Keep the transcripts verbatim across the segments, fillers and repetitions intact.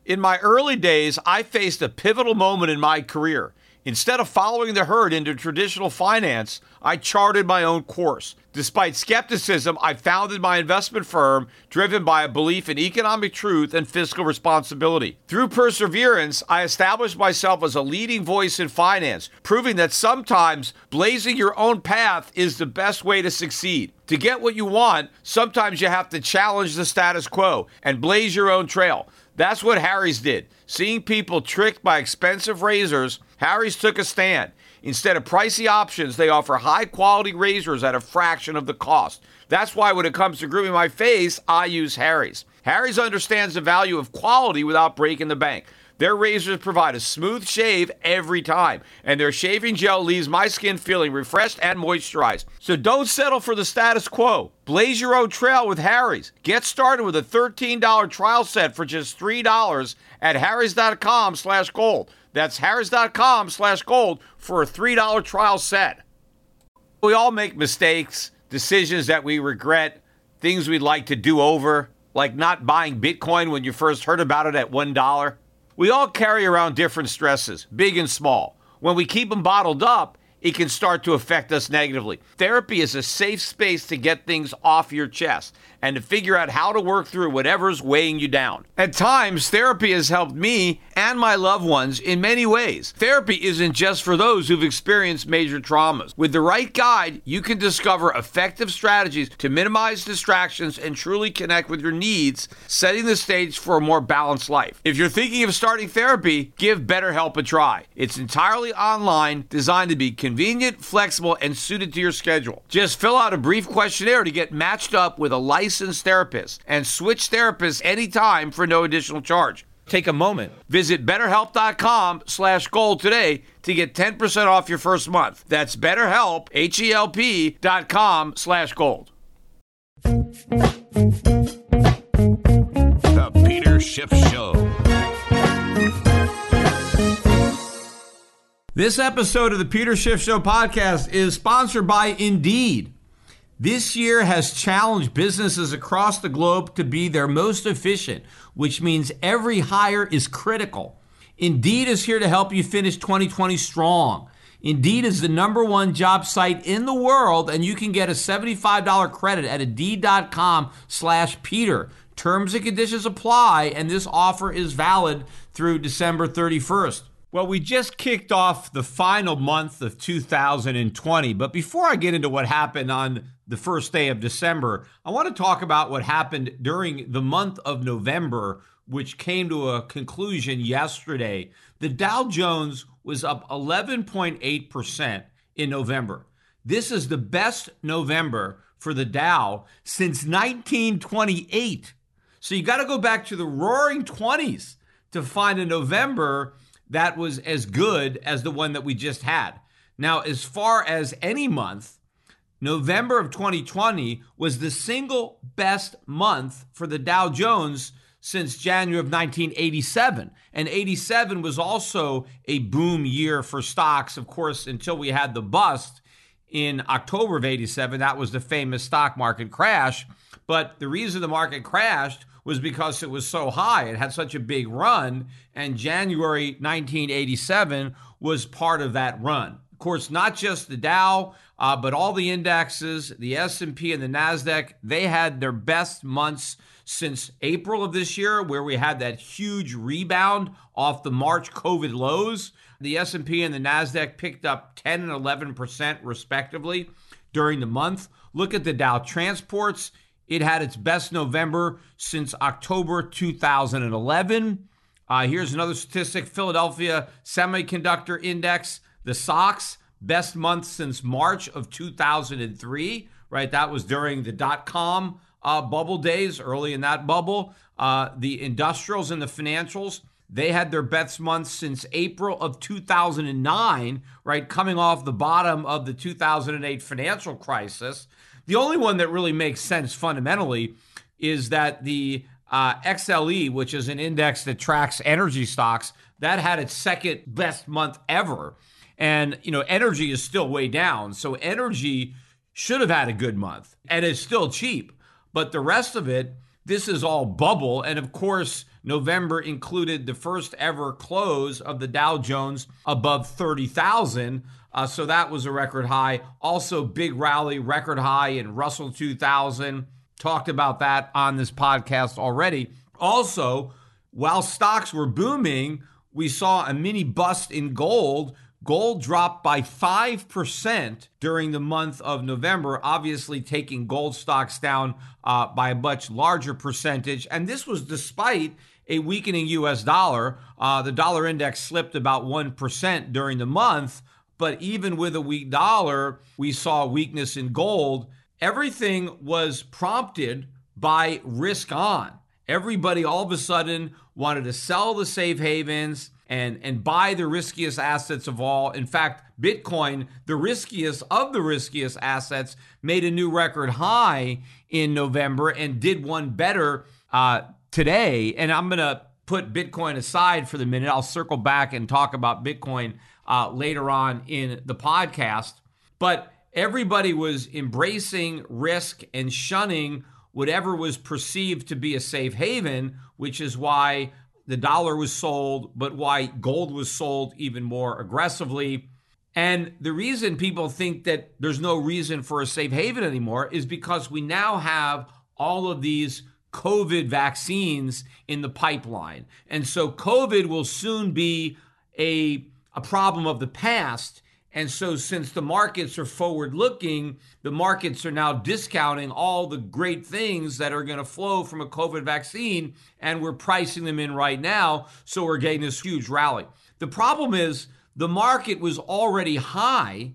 In my early days, I faced a pivotal moment in my career. Instead of following the herd into traditional finance, I charted my own course. Despite skepticism, I founded my investment firm driven by a belief in economic truth and fiscal responsibility. Through perseverance, I established myself as a leading voice in finance, proving that sometimes blazing your own path is the best way to succeed. To get what you want, sometimes you have to challenge the status quo and blaze your own trail. That's what Harry's did. Seeing people tricked by expensive razors, Harry's took a stand. Instead of pricey options, they offer high-quality razors at a fraction of the cost. That's why when it comes to grooming my face, I use Harry's. Harry's understands the value of quality without breaking the bank. Their razors provide a smooth shave every time, and their shaving gel leaves my skin feeling refreshed and moisturized. So don't settle for the status quo. Blaze your own trail with Harry's. Get started with a thirteen dollars trial set for just three dollars at harrys.com slash gold. That's harrys.com slash gold for a three dollars trial set. We all make mistakes, decisions that we regret, things we'd like to do over, like not buying Bitcoin when you first heard about it at one dollar. We all carry around different stresses, big and small. When we keep them bottled up, it can start to affect us negatively. Therapy is a safe space to get things off your chest and to figure out how to work through whatever's weighing you down. At times, therapy has helped me and my loved ones in many ways. Therapy isn't just for those who've experienced major traumas. With the right guide, you can discover effective strategies to minimize distractions and truly connect with your needs, setting the stage for a more balanced life. If you're thinking of starting therapy, give BetterHelp a try. It's entirely online, designed to be convenient, flexible, and suited to your schedule. Just fill out a brief questionnaire to get matched up with a licensed therapist and switch therapists anytime for no additional charge. Take a moment. Visit betterhelp.com slash gold today to get ten percent off your first month. That's betterhelp, H-E-L-P dot com slash gold. The Peter Schiff Show. This episode of the Peter Schiff Show podcast is sponsored by Indeed. This year has challenged businesses across the globe to be their most efficient, which means every hire is critical. Indeed is here to help you finish twenty twenty strong. Indeed is the number one job site in the world, and you can get a seventy-five dollars credit at Indeed.com slash Peter. Terms and conditions apply, and this offer is valid through December thirty-first. Well, we just kicked off the final month of two thousand twenty, but before I get into what happened on the first day of December, I want to talk about what happened during the month of November, which came to a conclusion yesterday. The Dow Jones was up eleven point eight percent in November. This is the best November for the Dow since nineteen twenty-eight. So you got to go back to the roaring twenties to find a November that was as good as the one that we just had. Now, as far as any month, November of twenty twenty was the single best month for the Dow Jones since January of nineteen eighty-seven. And eighty-seven was also a boom year for stocks, of course, until we had the bust in October of eighty-seven. That was the famous stock market crash. But the reason the market crashed was because it was so high. It had such a big run, and January nineteen eighty-seven was part of that run. Of course, not just the Dow, uh, but all the indexes, the S and P and the NASDAQ, they had their best months since April of this year, where we had that huge rebound off the March COVID lows. The S and P and the NASDAQ picked up ten and eleven percent respectively during the month. Look at the Dow Transports. It had its best November since October two thousand eleven. Uh, here's another statistic. Philadelphia Semiconductor Index, the S O X, best month since March of two thousand three, right? That was during the dot-com uh, bubble days, early in that bubble. Uh, the industrials and the financials, they had their best month since April of two thousand nine, right? Coming off the bottom of the two thousand eight financial crisis. The only one that really makes sense fundamentally is that the uh, X L E, which is an index that tracks energy stocks, that had its second best month ever. And, you know, energy is still way down. So energy should have had a good month, and it's still cheap. But the rest of it, this is all bubble. And of course, November included the first ever close of the Dow Jones above thirty thousand. Uh, so that was a record high. Also, big rally, record high in Russell two thousand. Talked about that on this podcast already. Also, while stocks were booming, we saw a mini bust in gold. Gold dropped by five percent during the month of November, obviously taking gold stocks down uh, by a much larger percentage. And this was despite a weakening U S dollar. Uh, the dollar index slipped about one percent during the month. But even with a weak dollar, we saw weakness in gold. Everything was prompted by risk on. Everybody all of a sudden wanted to sell the safe havens and, and buy the riskiest assets of all. In fact, Bitcoin, the riskiest of the riskiest assets, made a new record high in November and did one better uh, today. And I'm going to put Bitcoin aside for the minute. I'll circle back and talk about Bitcoin uh, later on in the podcast. But everybody was embracing risk and shunning whatever was perceived to be a safe haven, which is why the dollar was sold, but why gold was sold even more aggressively. And the reason people think that there's no reason for a safe haven anymore is because we now have all of these COVID vaccines in the pipeline. And so COVID will soon be a, a problem of the past. And so since the markets are forward-looking, the markets are now discounting all the great things that are going to flow from a COVID vaccine, and we're pricing them in right now, so we're getting this huge rally. The problem is the market was already high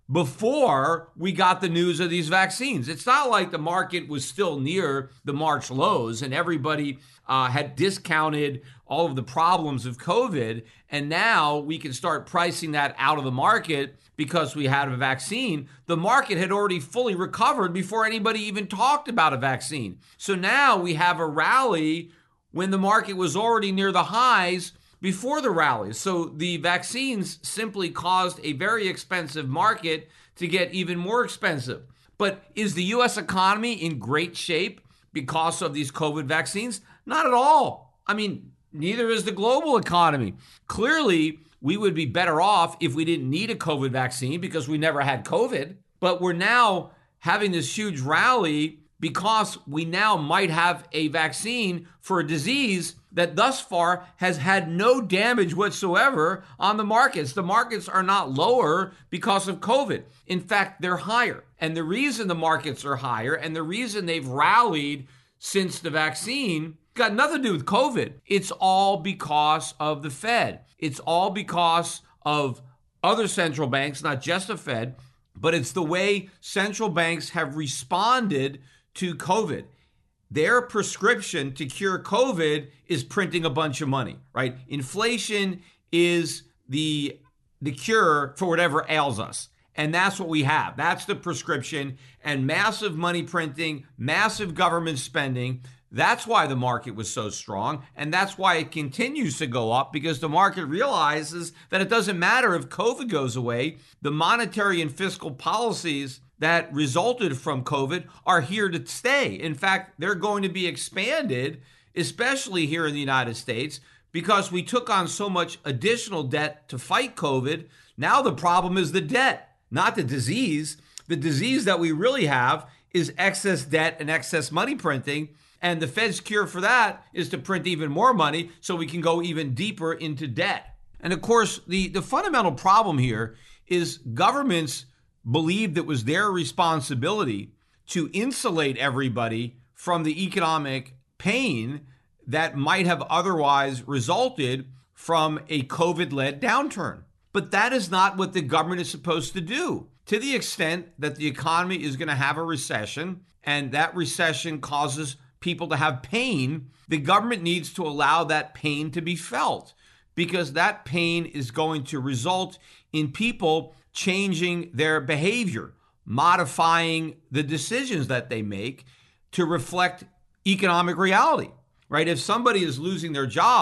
before we got the news of these vaccines. It's not like the market was still near the March lows and everybody uh, had discounted all of the problems of COVID, and now we can start pricing that out of the market because we had a vaccine. The market had already fully recovered before anybody even talked about a vaccine. So now we have a rally when the market was already near the highs before the rally. So the vaccines simply caused a very expensive market to get even more expensive. But is the U S economy in great shape because of these COVID vaccines? Not at all. I mean, neither is the global economy. Clearly, we would be better off if we didn't need a COVID vaccine because we never had COVID. But we're now having this huge rally because we now might have a vaccine for a disease that thus far has had no damage whatsoever on the markets. The markets are not lower because of COVID. In fact, they're higher. And the reason the markets are higher and the reason they've rallied since the vaccine got nothing to do with COVID. It's all because of the Fed. It's all because of other central banks, not just the Fed, but it's the way central banks have responded to COVID. Their prescription to cure COVID is printing a bunch of money, right? Inflation is the, the cure for whatever ails us. And that's what we have. That's the prescription. And massive money printing, massive government spending. That's why the market was so strong. And that's why it continues to go up, because the market realizes that it doesn't matter if COVID goes away. The monetary and fiscal policies that resulted from COVID are here to stay. In fact, they're going to be expanded, especially here in the United States, because we took on so much additional debt to fight COVID. Now the problem is the debt, not the disease. The disease that we really have is excess debt and excess money printing. And the Fed's cure for that is to print even more money so we can go even deeper into debt. And of course, the, the fundamental problem here is governments believed it was their responsibility to insulate everybody from the economic pain that might have otherwise resulted from a COVID-led downturn. But that is not what the government is supposed to do. To the extent that the economy is going to have a recession, and that recession causes people to have pain, the government needs to allow that pain to be felt, because that pain is going to result in people changing their behavior, modifying the decisions that they make to reflect economic reality, right? If somebody is losing their job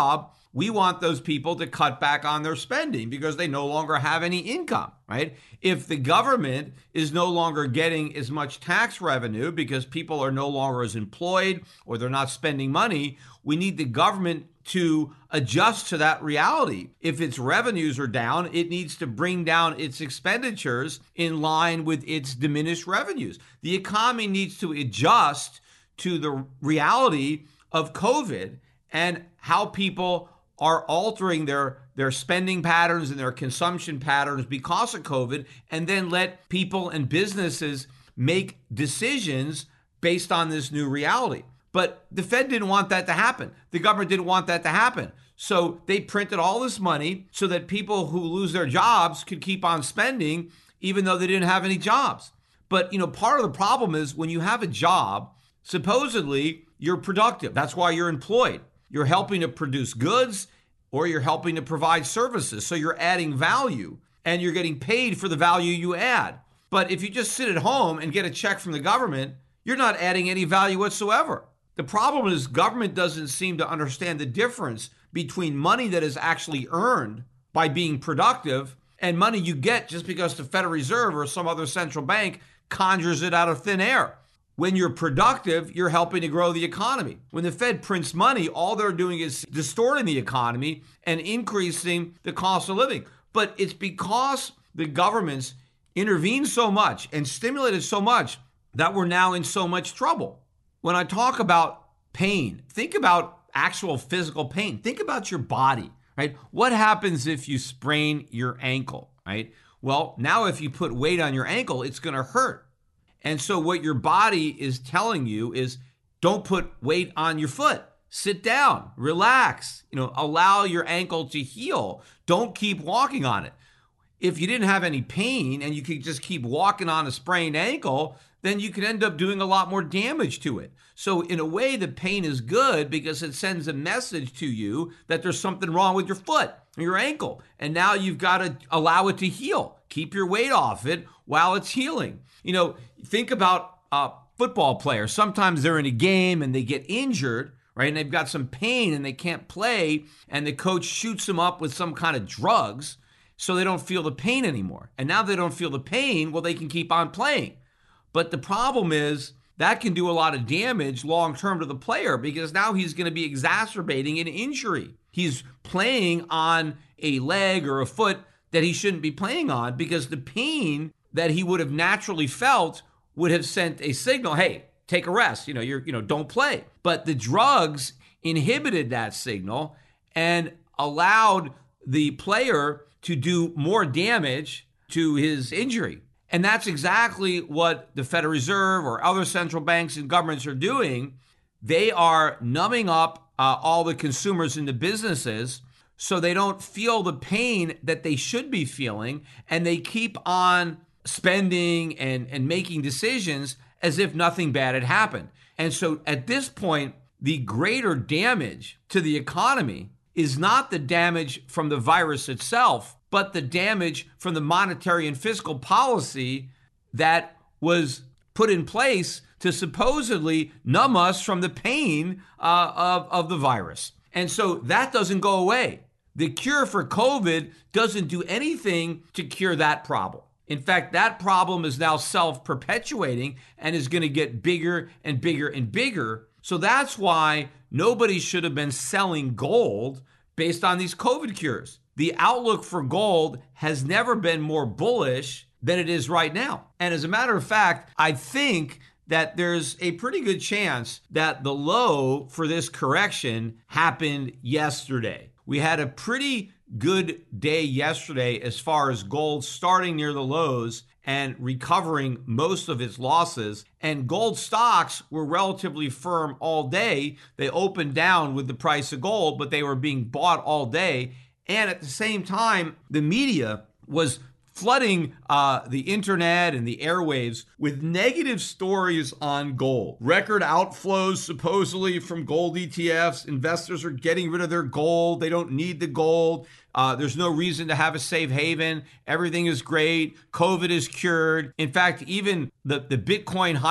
we want those people to cut back on their spending because they no longer have any income, right? If the government is no longer getting as much tax revenue because people are no longer as employed or they're not spending money, we need the government to adjust to that reality. If its revenues are down, it needs to bring down its expenditures in line with its diminished revenues. The economy needs to adjust to the reality of COVID and how people are altering their, their spending patterns and their consumption patterns because of COVID, and then let people and businesses make decisions based on this new reality. But the Fed didn't want that to happen. The government didn't want that to happen. So they printed all this money so that people who lose their jobs could keep on spending even though they didn't have any jobs. But, you know, part of the problem is when you have a job, supposedly you're productive. That's why you're employed. You're helping to produce goods or you're helping to provide services. So you're adding value and you're getting paid for the value you add. But if you just sit at home and get a check from the government, you're not adding any value whatsoever. The problem is government doesn't seem to understand the difference between money that is actually earned by being productive and money you get just because the Federal Reserve or some other central bank conjures it out of thin air. When you're productive, you're helping to grow the economy. When the Fed prints money, all they're doing is distorting the economy and increasing the cost of living. But it's because the governments intervened so much and stimulated so much that we're now in so much trouble. When I talk about pain, think about actual physical pain. Think about your body, right? What happens if you sprain your ankle, right? Well, now if you put weight on your ankle, it's going to hurt. And so what your body is telling you is don't put weight on your foot. Sit down, relax, you know, allow your ankle to heal. Don't keep walking on it. If you didn't have any pain and you could just keep walking on a sprained ankle, then you could end up doing a lot more damage to it. So in a way, the pain is good because it sends a message to you that there's something wrong with your foot or your ankle. And now you've got to allow it to heal. Keep your weight off it while it's healing. You know, think about uh, football players. Sometimes they're in a game and they get injured, right? And they've got some pain and they can't play. And the coach shoots them up with some kind of drugs so they don't feel the pain anymore. And now they don't feel the pain, well, they can keep on playing. But the problem is that can do a lot of damage long-term to the player because now he's going to be exacerbating an injury. He's playing on a leg or a foot that he shouldn't be playing on because the pain that he would have naturally felt would have sent a signal, hey, take a rest, you know, you're, you know, don't play. But the drugs inhibited that signal and allowed the player to do more damage to his injury. And that's exactly what the Federal Reserve or other central banks and governments are doing. They are numbing up uh, all the consumers and the businesses so they don't feel the pain that they should be feeling, and they keep on spending and, and making decisions as if nothing bad had happened. And so at this point, the greater damage to the economy is not the damage from the virus itself, but the damage from the monetary and fiscal policy that was put in place to supposedly numb us from the pain uh, of, of the virus. And so that doesn't go away. The cure for COVID doesn't do anything to cure that problem. In fact, that problem is now self-perpetuating and is going to get bigger and bigger and bigger. So that's why nobody should have been selling gold based on these COVID cures. The outlook for gold has never been more bullish than it is right now. And as a matter of fact, I think that there's a pretty good chance that the low for this correction happened yesterday. We had a pretty good day yesterday as far as gold starting near the lows and recovering most of its losses. And gold stocks were relatively firm all day. They opened down with the price of gold, but they were being bought all day. And at the same time, the media was flooding uh, the internet and the airwaves with negative stories on gold. Record outflows supposedly from gold E T Fs. Investors are getting rid of their gold. They don't need the gold. Uh, there's no reason to have a safe haven. Everything is great. COVID is cured. In fact, even the, the Bitcoin hype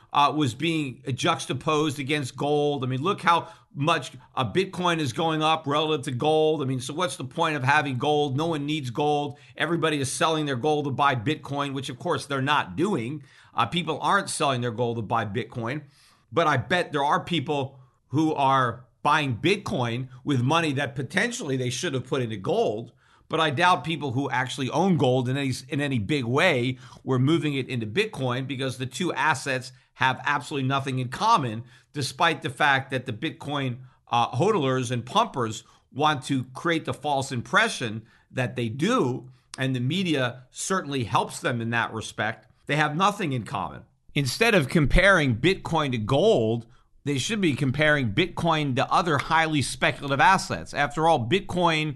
uh, was being juxtaposed against gold. I mean, look how much uh, Bitcoin is going up relative to gold. I mean, so what's the point of having gold? No one needs gold. Everybody is selling their gold to buy Bitcoin, which of course they're not doing. Uh, people aren't selling their gold to buy Bitcoin. But I bet there are people who are buying Bitcoin with money that potentially they should have put into gold. But I doubt people who actually own gold in any in any big way were moving it into Bitcoin, because the two assets have absolutely nothing in common, despite the fact that the Bitcoin uh, hodlers and pumpers want to create the false impression that they do, and the media certainly helps them in that respect. They have nothing in common. Instead of comparing Bitcoin to gold, they should be comparing Bitcoin to other highly speculative assets. After all, Bitcoin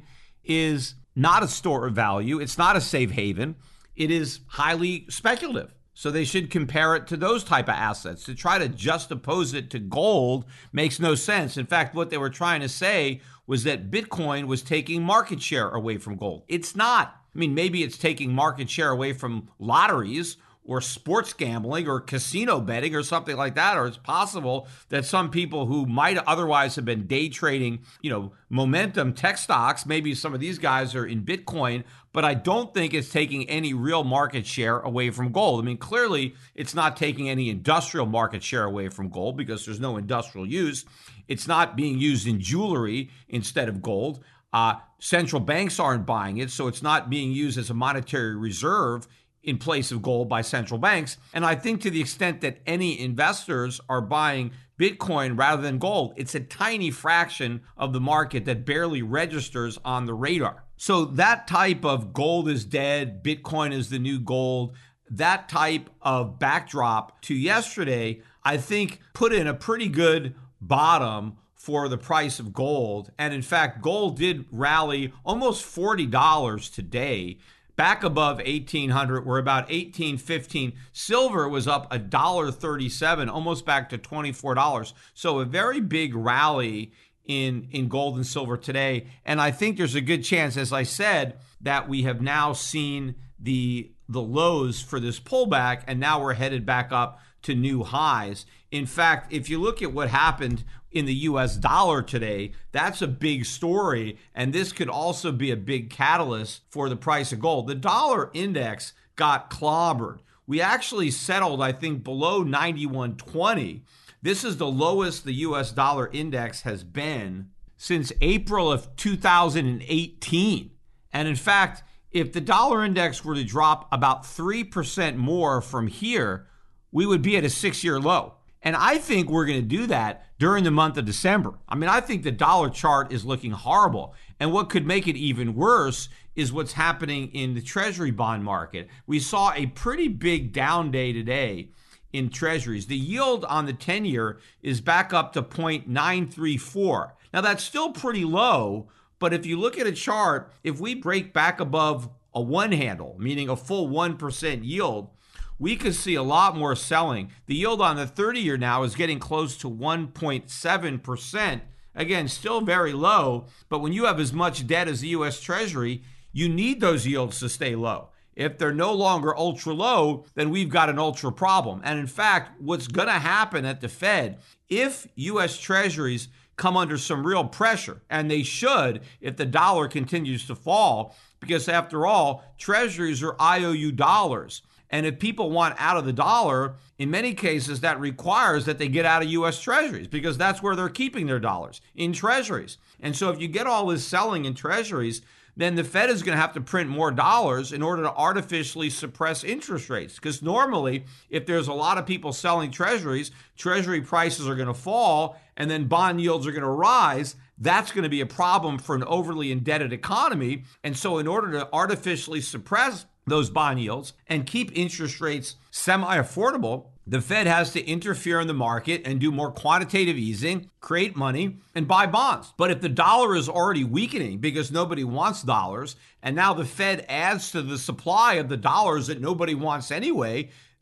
is not a store of value. It's not a safe haven. It is highly speculative. So they should compare it to those type of assets. To try to juxtapose it to gold makes no sense. In fact, what they were trying to say was that Bitcoin was taking market share away from gold. It's not. I mean, maybe it's taking market share away from lotteries or sports gambling or casino betting or something like that. Or it's possible that some people who might otherwise have been day trading, you know, momentum tech stocks, maybe some of these guys are in Bitcoin, but I don't think it's taking any real market share away from gold. I mean, clearly it's not taking any industrial market share away from gold because there's no industrial use. It's not being used in jewelry instead of gold. Uh, central banks aren't buying it, so it's not being used as a monetary reserve in place of gold by central banks. And I think to the extent that any investors are buying Bitcoin rather than gold, it's a tiny fraction of the market that barely registers on the radar. So that type of gold is dead, Bitcoin is the new gold, that type of backdrop to yesterday, I think put in a pretty good bottom for the price of gold. And in fact, gold did rally almost forty dollars today, back above eighteen hundred. We're about eighteen fifteen. Silver was up one dollar thirty-seven, almost back to twenty-four dollars. So a very big rally in, in gold and silver today. And I think there's a good chance, as I said, that we have now seen the, the lows for this pullback, and now we're headed back up to new highs. In fact, if you look at what happened in the U S dollar today, that's a big story, and this could also be a big catalyst for the price of gold. The dollar index got clobbered. We actually settled, I think, below ninety-one twenty. This is the lowest the U S dollar index has been since April of two thousand eighteen. And in fact, if the dollar index were to drop about three percent more from here, we would be at a six-year low. And I think we're going to do that during the month of December. I mean, I think the dollar chart is looking horrible. And what could make it even worse is what's happening in the Treasury bond market. We saw a pretty big down day today in Treasuries. The yield on the ten-year is back up to zero point nine three four. Now, that's still pretty low, but if you look at a chart, if we break back above a one handle, meaning a full one percent yield, we could see a lot more selling. The yield on the thirty-year now is getting close to one point seven percent. Again, still very low, but when you have as much debt as the U S Treasury, you need those yields to stay low. If they're no longer ultra low, then we've got an ultra problem. And in fact, what's going to happen at the Fed, if U S Treasuries come under some real pressure, and they should if the dollar continues to fall, because after all, Treasuries are I O U dollars. And if people want out of the dollar, in many cases, that requires that they get out of U S Treasuries, because that's where they're keeping their dollars, in Treasuries. And so if you get all this selling in Treasuries, then the Fed is going to have to print more dollars in order to artificially suppress interest rates. Because normally, if there's a lot of people selling Treasuries, Treasury prices are going to fall, and then bond yields are going to rise. That's going to be a problem for an overly indebted economy. And so in order to artificially suppress those bond yields and keep interest rates semi-affordable, the Fed has to interfere in the market and do more quantitative easing, create money, and buy bonds. But if the dollar is already weakening because nobody wants dollars, and now the Fed adds to the supply of the dollars that nobody wants anyway,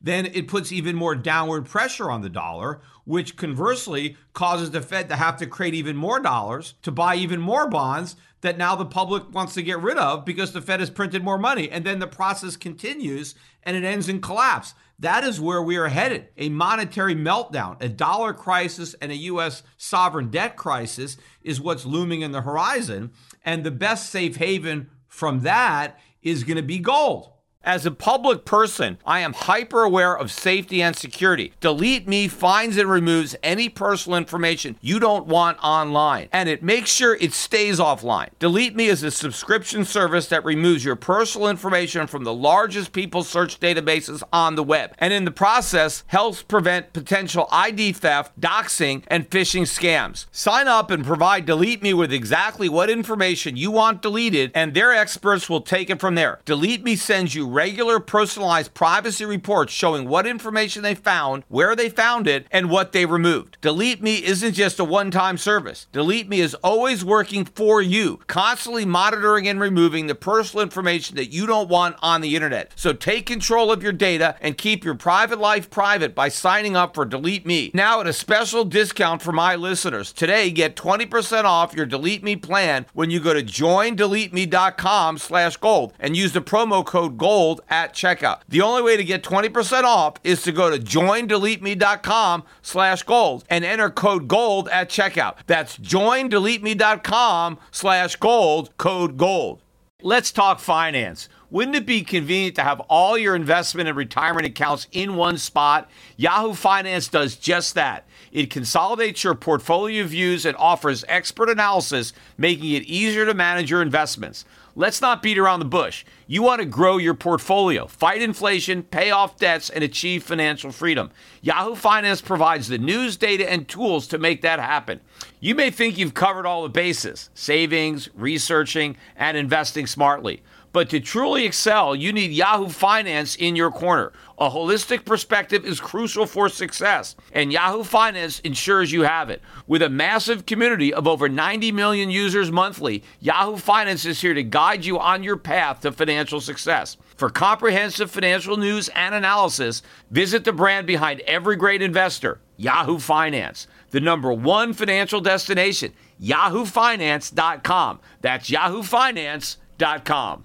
then it puts even more downward pressure on the dollar, which conversely causes the Fed to have to create even more dollars to buy even more bonds that now the public wants to get rid of because the Fed has printed more money. And then the process continues and it ends in collapse. That is where we are headed. A monetary meltdown, a dollar crisis, and a U S sovereign debt crisis is what's looming in the horizon. And the best safe haven from that is going to be gold. As a public person, I am hyper aware of safety and security. Delete Me finds and removes any personal information you don't want online, and it makes sure it stays offline. Delete Me is a subscription service that removes your personal information from the largest people search databases on the web, and in the process helps prevent potential I D theft, doxing, and phishing scams. Sign up and provide Delete Me with exactly what information you want deleted, and their experts will take it from there. Delete Me sends you regular personalized privacy reports showing what information they found, where they found it, and what they removed. Delete Me isn't just a one-time service. Delete Me is always working for you, constantly monitoring and removing the personal information that you don't want on the internet. So take control of your data and keep your private life private by signing up for Delete Me. Now at a special discount for my listeners. Today, get twenty percent off your Delete Me plan when you go to join delete me dot com slash gold and use the promo code GOLD at checkout. The only way to get twenty percent off is to go to join delete me dot com slash gold and enter code GOLD at checkout. That's join delete me dot com slash gold, code GOLD. Let's talk finance. Wouldn't it be convenient to have all your investment and retirement accounts in one spot? Yahoo Finance does just that. It consolidates your portfolio views and offers expert analysis, making it easier to manage your investments. Let's not beat around the bush. You want to grow your portfolio, fight inflation, pay off debts, and achieve financial freedom. Yahoo Finance provides the news, data, and tools to make that happen. You may think you've covered all the bases, savings, researching, and investing smartly. But to truly excel, you need Yahoo Finance in your corner. A holistic perspective is crucial for success, and Yahoo Finance ensures you have it. With a massive community of over ninety million users monthly, Yahoo Finance is here to guide you on your path to financial success. For comprehensive financial news and analysis, visit the brand behind every great investor, Yahoo Finance, the number one financial destination, yahoo finance dot com. That's yahoo finance dot com.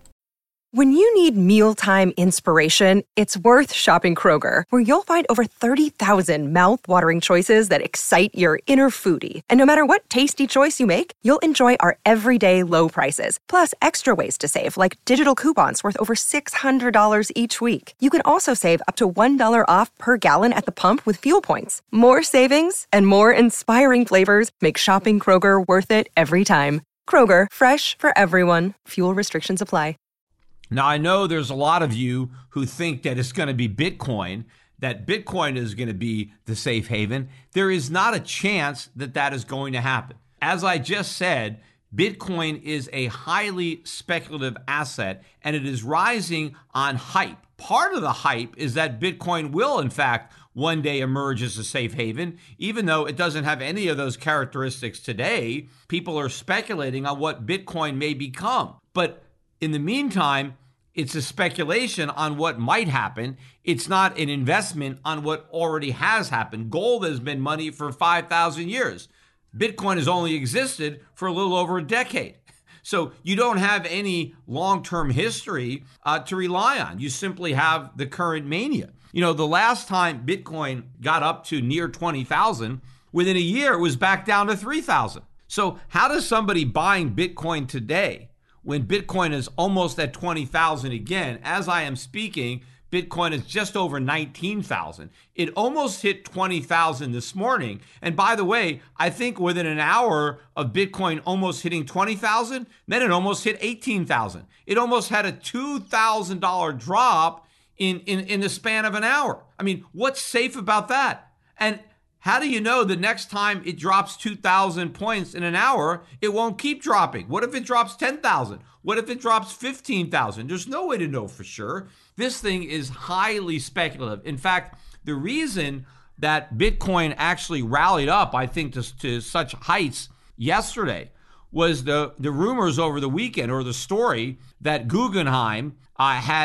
When you need mealtime inspiration, it's worth shopping Kroger, where you'll find over thirty thousand mouth-watering choices that excite your inner foodie. And no matter what tasty choice you make, you'll enjoy our everyday low prices, plus extra ways to save, like digital coupons worth over six hundred dollars each week. You can also save up to one dollar off per gallon at the pump with fuel points. More savings and more inspiring flavors make shopping Kroger worth it every time. Kroger, fresh for everyone. Fuel restrictions apply. Now, I know there's a lot of you who think that it's going to be Bitcoin, that Bitcoin is going to be the safe haven. There is not a chance that that is going to happen. As I just said, Bitcoin is a highly speculative asset, and it is rising on hype. Part of the hype is that Bitcoin will, in fact, one day emerge as a safe haven, even though it doesn't have any of those characteristics today. People are speculating on what Bitcoin may become. But in the meantime, it's a speculation on what might happen. It's not an investment on what already has happened. Gold has been money for five thousand years. Bitcoin has only existed for a little over a decade. So you don't have any long-term history uh, to rely on. You simply have the current mania. You know, the last time Bitcoin got up to near twenty thousand, within a year it was back down to three thousand. So how does somebody buying Bitcoin today, when Bitcoin is almost at twenty thousand again, as I am speaking, Bitcoin is just over nineteen thousand. It almost hit twenty thousand this morning. And by the way, I think within an hour of Bitcoin almost hitting twenty thousand, then it almost hit eighteen thousand. It almost had a two thousand dollars drop in, in, in the span of an hour. I mean, what's safe about that? And how do you know the next time it drops two thousand points in an hour, it won't keep dropping? What if it drops ten thousand? What if it drops fifteen thousand? There's no way to know for sure. This thing is highly speculative. In fact, the reason that Bitcoin actually rallied up, I think, to, to such heights yesterday was the, the rumors over the weekend, or the story that Guggenheim uh, had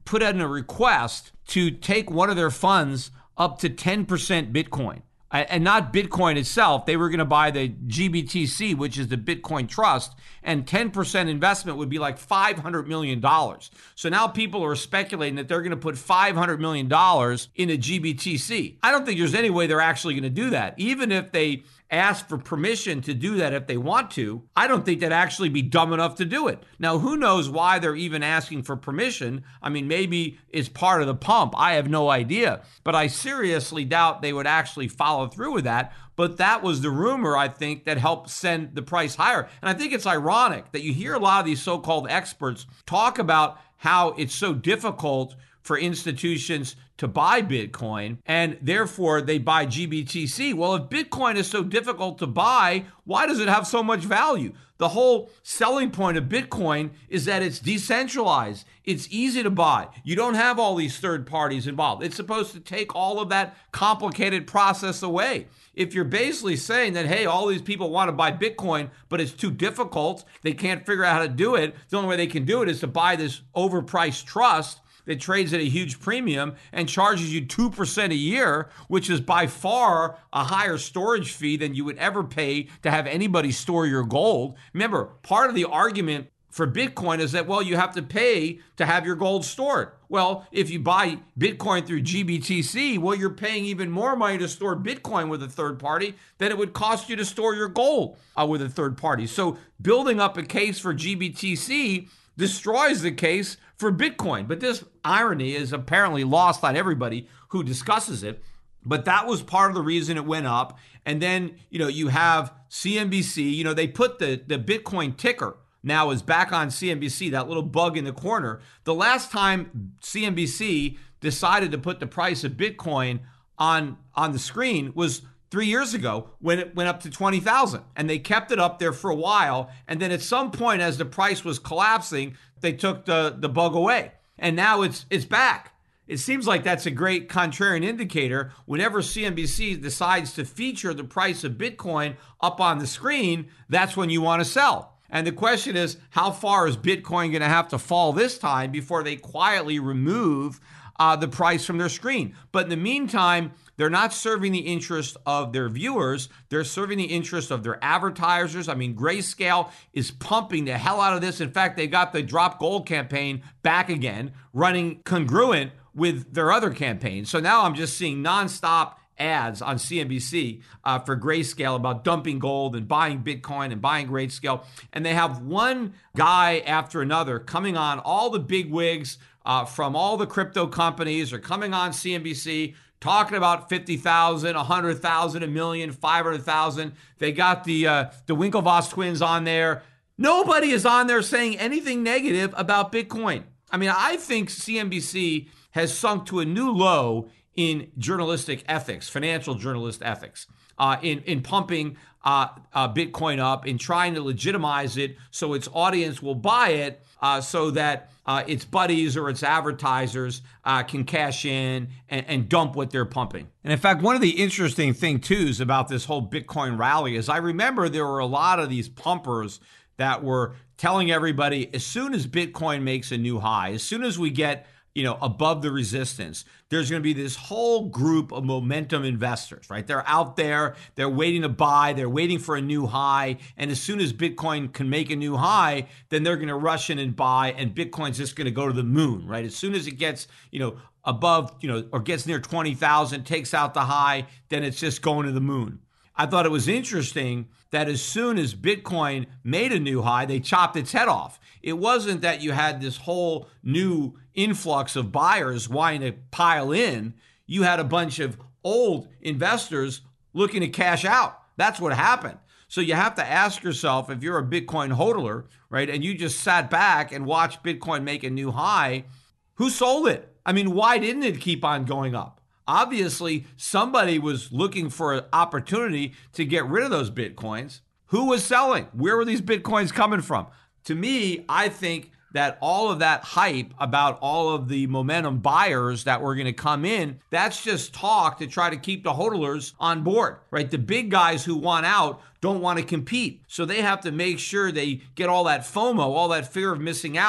put in a request to take one of their funds up to ten percent Bitcoin. And not Bitcoin itself. They were going to buy the G B T C, which is the Bitcoin Trust, and ten percent investment would be like five hundred million dollars. So now people are speculating that they're going to put five hundred million dollars in a G B T C. I don't think there's any way they're actually going to do that. Even if they ask for permission to do that if they want to, I don't think they'd actually be dumb enough to do it. Now, who knows why they're even asking for permission? I mean, maybe it's part of the pump. I have no idea. But I seriously doubt they would actually follow through with that. But that was the rumor, I think, that helped send the price higher. And I think it's ironic that you hear a lot of these so-called experts talk about how it's so difficult for institutions to buy Bitcoin, and therefore they buy G B T C. Well, if Bitcoin is so difficult to buy, why does it have so much value? The whole selling point of Bitcoin is that it's decentralized. It's easy to buy. You don't have all these third parties involved. It's supposed to take all of that complicated process away. If you're basically saying that, hey, all these people want to buy Bitcoin, but it's too difficult, they can't figure out how to do it, the only way they can do it is to buy this overpriced trust that trades at a huge premium and charges you two percent a year, which is by far a higher storage fee than you would ever pay to have anybody store your gold. Remember, part of the argument for Bitcoin is that, well, you have to pay to have your gold stored. Well, if you buy Bitcoin through G B T C, well, you're paying even more money to store Bitcoin with a third party than it would cost you to store your gold uh, with a third party. So building up a case for G B T C destroys the case for Bitcoin. But this irony is apparently lost on everybody who discusses it. But that was part of the reason it went up. And then, you know, you have C N B C, you know, they put the, the Bitcoin ticker now is back on C N B C, that little bug in the corner. The last time C N B C decided to put the price of Bitcoin on, on the screen was three years ago when it went up to twenty thousand. And they kept it up there for a while. And then at some point, as the price was collapsing, they took the, the bug away. And now it's it's back. It seems like that's a great contrarian indicator. Whenever C N B C decides to feature the price of Bitcoin up on the screen, that's when you want to sell. And the question is, how far is Bitcoin going to have to fall this time before they quietly remove uh, the price from their screen? But in the meantime, they're not serving the interest of their viewers. They're serving the interest of their advertisers. I mean, Grayscale is pumping the hell out of this. In fact, they got the Drop Gold campaign back again, running congruent with their other campaigns. So now I'm just seeing nonstop ads on C N B C uh, for Grayscale about dumping gold and buying Bitcoin and buying Grayscale. And they have one guy after another coming on. All the big wigs uh, from all the crypto companies are coming on C N B C talking about fifty thousand, one hundred thousand, a million, five hundred thousand. They got the, uh, the Winklevoss twins on there. Nobody is on there saying anything negative about Bitcoin. I mean, I think C N B C has sunk to a new low in journalistic ethics, financial journalist ethics, uh, in, in pumping uh, uh, Bitcoin up, in trying to legitimize it so its audience will buy it uh, so that uh, its buddies or its advertisers uh, can cash in and, and dump what they're pumping. And in fact, one of the interesting things, too, about this whole Bitcoin rally is I remember there were a lot of these pumpers that were telling everybody as soon as Bitcoin makes a new high, as soon as we get you know, above the resistance, there's going to be this whole group of momentum investors, right? They're out there, they're waiting to buy, they're waiting for a new high. And as soon as Bitcoin can make a new high, then they're going to rush in and buy, and Bitcoin's just going to go to the moon, right? As soon as it gets, you know, above, you know, or gets near twenty thousand, takes out the high, then it's just going to the moon. I thought it was interesting that as soon as Bitcoin made a new high, they chopped its head off. It wasn't that you had this whole new influx of buyers wanting to pile in. You had a bunch of old investors looking to cash out. That's what happened. So you have to ask yourself, if you're a Bitcoin hodler, right, and you just sat back and watched Bitcoin make a new high, who sold it? I mean, why didn't it keep on going up? Obviously, somebody was looking for an opportunity to get rid of those Bitcoins. Who was selling? Where were these Bitcoins coming from? To me, I think that all of that hype about all of the momentum buyers that were going to come in, that's just talk to try to keep the hodlers on board, right? The big guys who want out don't want to compete. So they have to make sure they get all that FOMO, all that fear of missing out,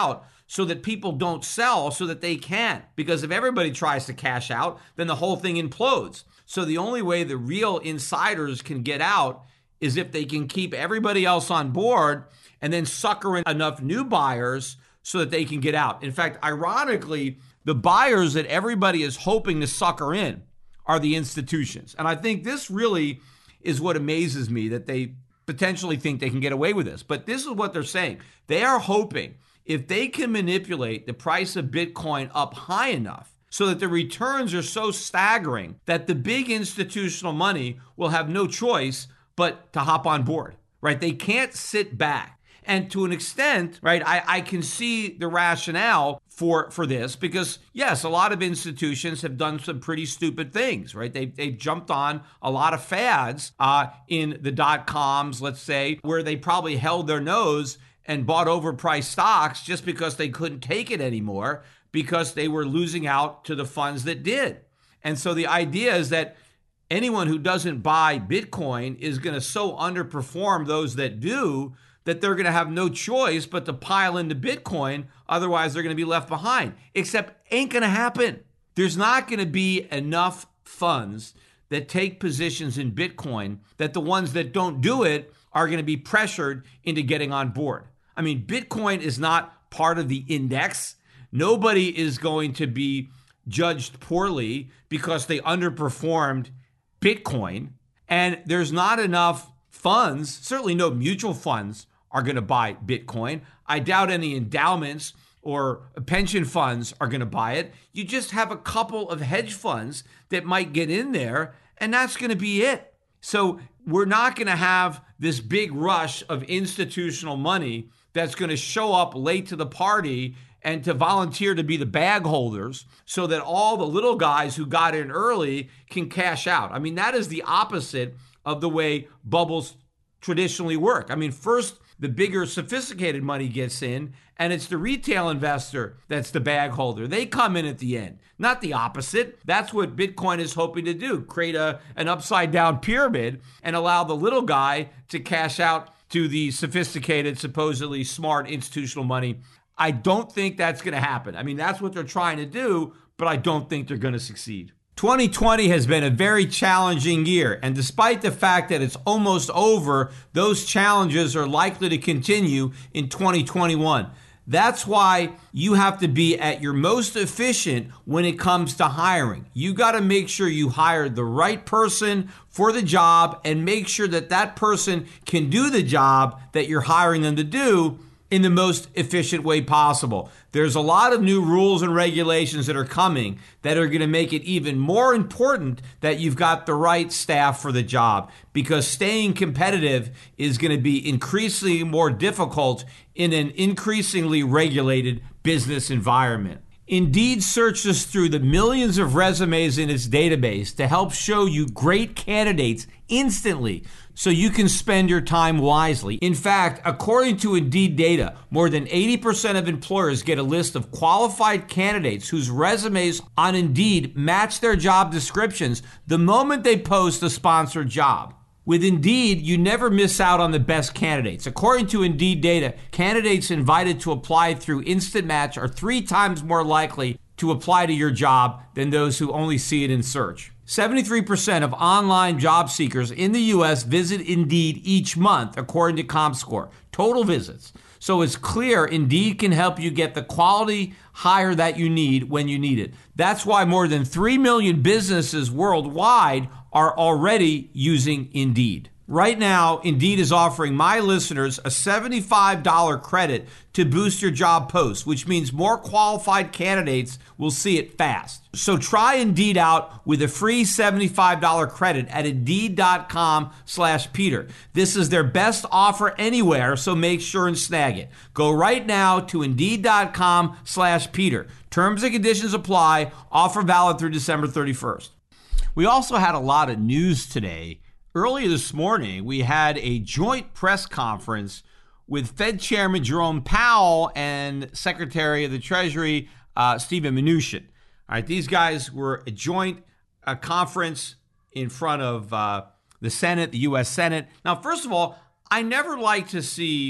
so that people don't sell so that they can. Because if everybody tries to cash out, then the whole thing implodes. So the only way the real insiders can get out is if they can keep everybody else on board and then sucker in enough new buyers so that they can get out. In fact, ironically, the buyers that everybody is hoping to sucker in are the institutions. And I think this really is what amazes me, that they potentially think they can get away with this. But this is what they're saying. They are hoping if they can manipulate the price of Bitcoin up high enough so that the returns are so staggering that the big institutional money will have no choice but to hop on board, right? They can't sit back. And to an extent, right, I, I can see the rationale for, for this because, yes, a lot of institutions have done some pretty stupid things, right? They, they've jumped on a lot of fads uh, in the dot-coms, let's say, where they probably held their nose and bought overpriced stocks just because they couldn't take it anymore because they were losing out to the funds that did. And so the idea is that anyone who doesn't buy Bitcoin is going to so underperform those that do that they're going to have no choice but to pile into Bitcoin. Otherwise, they're going to be left behind. Except ain't going to happen. There's not going to be enough funds that take positions in Bitcoin that the ones that don't do it are going to be pressured into getting on board. I mean, Bitcoin is not part of the index. Nobody is going to be judged poorly because they underperformed Bitcoin. And there's not enough funds, certainly no mutual funds, are going to buy Bitcoin. I doubt any endowments or pension funds are going to buy it. You just have a couple of hedge funds that might get in there, and that's going to be it. So we're not going to have this big rush of institutional money that's going to show up late to the party and to volunteer to be the bag holders so that all the little guys who got in early can cash out. I mean, that is the opposite of the way bubbles traditionally work. I mean, first, the bigger sophisticated money gets in, and it's the retail investor that's the bag holder. They come in at the end, not the opposite. That's what Bitcoin is hoping to do, create a, an upside down pyramid and allow the little guy to cash out to the sophisticated, supposedly smart institutional money. I don't think that's going to happen. I mean, that's what they're trying to do, but I don't think they're going to succeed. twenty twenty has been a very challenging year, and despite the fact that it's almost over, those challenges are likely to continue in twenty twenty-one. That's why you have to be at your most efficient when it comes to hiring. You got to make sure you hire the right person for the job and make sure that that person can do the job that you're hiring them to do in the most efficient way possible. There's a lot of new rules and regulations that are coming that are going to make it even more important that you've got the right staff for the job, because staying competitive is going to be increasingly more difficult in an increasingly regulated business environment. Indeed searches through the millions of resumes in its database to help show you great candidates instantly so you can spend your time wisely. In fact, according to Indeed data, more than eighty percent of employers get a list of qualified candidates whose resumes on Indeed match their job descriptions the moment they post a sponsored job. With Indeed, you never miss out on the best candidates. According to Indeed data, candidates invited to apply through Instant Match are three times more likely to apply to your job than those who only see it in search. seventy-three percent of online job seekers in the U S visit Indeed each month, according to ComScore. Total visits. So it's clear Indeed can help you get the quality hire that you need when you need it. That's why more than three million businesses worldwide are already using Indeed. Right now, Indeed is offering my listeners a seventy-five dollars credit to boost your job post, which means more qualified candidates will see it fast. So try Indeed out with a free seventy-five dollars credit at Indeed.com slash Peter. This is their best offer anywhere, so make sure and snag it. Go right now to Indeed.com slash Peter. Terms and conditions apply. Offer valid through December thirty-first. We also had a lot of news today. Earlier this morning, we had a joint press conference with Fed Chairman Jerome Powell and Secretary of the Treasury, uh, Steven Mnuchin. All right, these guys were a joint uh, conference in front of uh, the Senate, the U S Senate. Now, first of all, I never like to see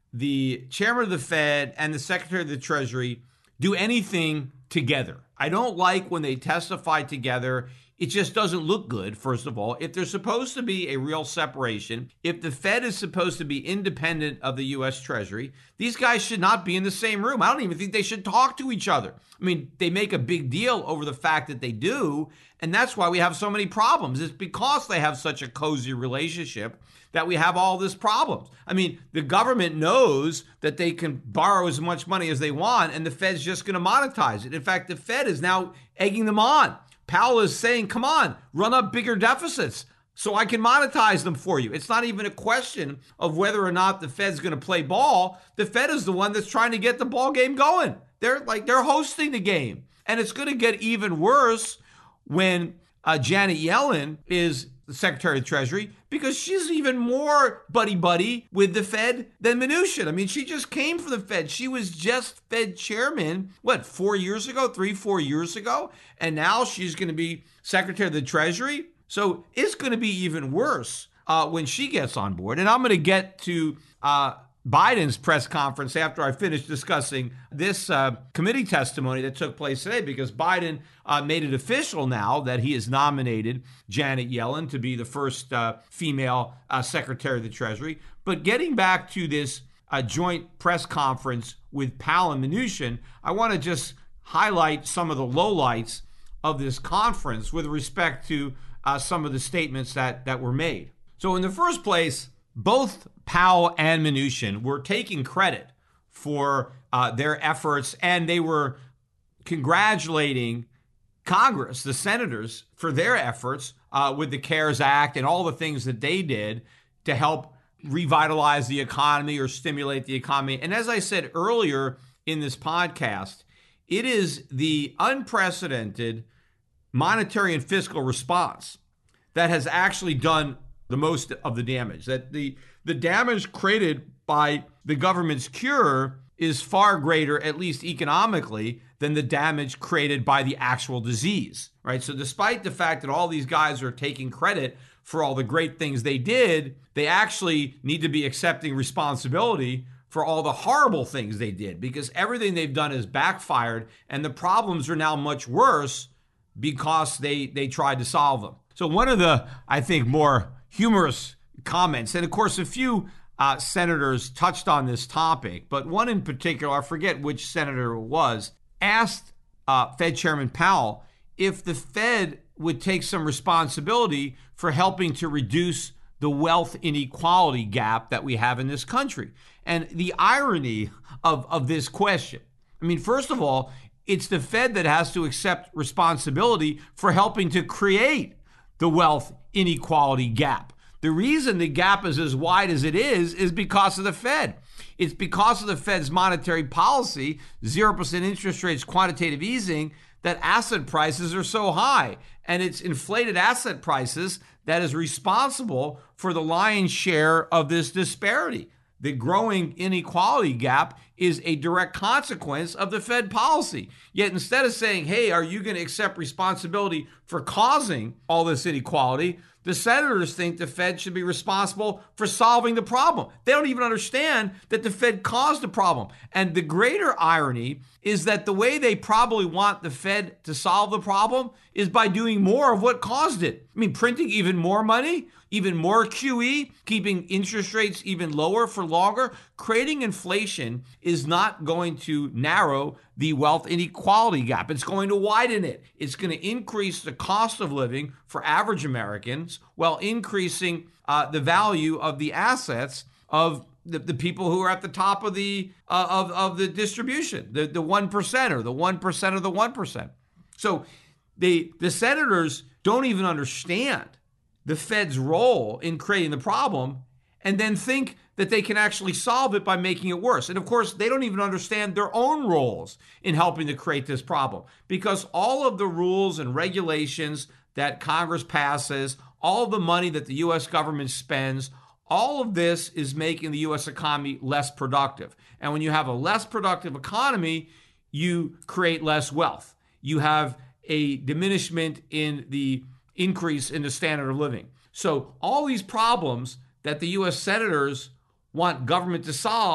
the chairman of the Fed and the secretary of the Treasury do anything together. I don't like when they testify together. It just doesn't look good, first of all. If there's supposed to be a real separation, if the Fed is supposed to be independent of the U S Treasury, these guys should not be in the same room. I don't even think they should talk to each other. I mean, they make a big deal over the fact that they do, and that's why we have so many problems. It's because they have such a cozy relationship that we have all these problems. I mean, the government knows that they can borrow as much money as they want, and the Fed's just going to monetize it. In fact, the Fed is now egging them on. Powell is saying, come on, run up bigger deficits so I can monetize them for you. It's not even a question of whether or not the Fed's going to play ball. The Fed is the one that's trying to get the ball game going. They're like, they're hosting the game. And it's going to get even worse when uh, Janet Yellen is the Secretary of the Treasury, because she's even more buddy-buddy with the Fed than Mnuchin. I mean, she just came from the Fed. She was just Fed chairman, what, four years ago, three, four years ago? And now she's going to be Secretary of the Treasury. So it's going to be even worse uh, when she gets on board. And I'm going to get to uh, Biden's press conference after I finish discussing this uh, committee testimony that took place today, because Biden uh, made it official now that he has nominated Janet Yellen to be the first uh, female uh, Secretary of the Treasury. But getting back to this uh, joint press conference with Powell and Mnuchin, I want to just highlight some of the lowlights of this conference with respect to uh, some of the statements that, that were made. So in the first place, both Powell and Mnuchin were taking credit for uh, their efforts, and they were congratulating Congress, the senators, for their efforts uh, with the CARES Act and all the things that they did to help revitalize the economy or stimulate the economy. And as I said earlier in this podcast, it is the unprecedented monetary and fiscal response that has actually done the most of the damage. That the the damage created by the government's cure is far greater, at least economically, than the damage created by the actual disease, right? So despite the fact that all these guys are taking credit for all the great things they did, they actually need to be accepting responsibility for all the horrible things they did, because everything they've done has backfired, and the problems are now much worse because they they tried to solve them. So one of the, I think, more humorous comments, and of course a few uh, senators touched on this topic, but one in particular, I forget which senator it was, asked uh, Fed Chairman Powell if the Fed would take some responsibility for helping to reduce the wealth inequality gap that we have in this country. And the irony of, of this question, I mean, first of all, it's the Fed that has to accept responsibility for helping to create the wealth inequality gap. The reason the gap is as wide as it is is because of the Fed. It's because of the Fed's monetary policy, zero percent interest rates, quantitative easing, that asset prices are so high. And it's inflated asset prices that is responsible for the lion's share of this disparity. The growing inequality gap is a direct consequence of the Fed policy. Yet instead of saying, hey, are you going to accept responsibility for causing all this inequality, the senators think the Fed should be responsible for solving the problem. They don't even understand that the Fed caused the problem. And the greater irony is that the way they probably want the Fed to solve the problem is by doing more of what caused it. I mean, printing even more money, even more Q E, keeping interest rates even lower for longer. Creating inflation is not going to narrow the wealth inequality gap. It's going to widen it. It's going to increase the cost of living for average Americans while increasing uh, the value of the assets of the, the people who are at the top of the uh, of, of the distribution, the, the one percent or the one percent of the one percent. So the the senators don't even understand the Fed's role in creating the problem, and then think that they can actually solve it by making it worse. And of course, they don't even understand their own roles in helping to create this problem, because all of the rules and regulations that Congress passes, all the money that the U S government spends, all of this is making the U S economy less productive. And when you have a less productive economy, you create less wealth. You have a diminishment in the increase in the standard of living. So all these problems that the U S senators want government to solve